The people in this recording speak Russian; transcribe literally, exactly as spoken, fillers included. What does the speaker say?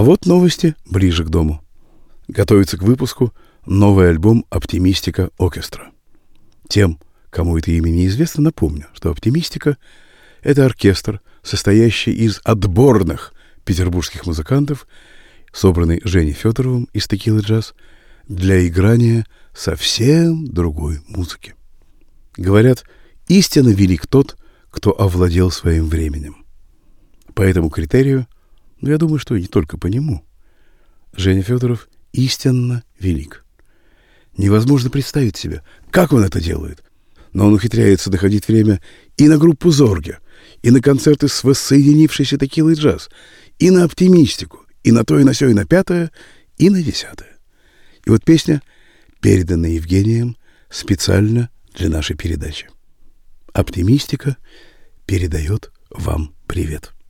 вот новости ближе к дому. Готовится к выпуску новый альбом «Оптимистика Оркестра». Тем, кому это имя неизвестно, напомню, что «Оптимистика» — это оркестр, состоящий из отборных петербургских музыкантов, собранный Женей Федоровым из «Текилы Джаз», для играния совсем другой музыки. Говорят, истинно велик тот, кто овладел своим временем. По этому критерию, но я думаю, что и не только по нему, Женя Федоров истинно велик. Невозможно представить себе, как он это делает, но он ухитряется находить время и на группу «Зорге», и на концерты с воссоединившейся «Текилой Джаз», и на «Оптимистику», и на то, и на сё, и на пятое, и на десятое. И вот песня, переданная Евгением специально для нашей передачи. «Оптимистика» передает вам привет.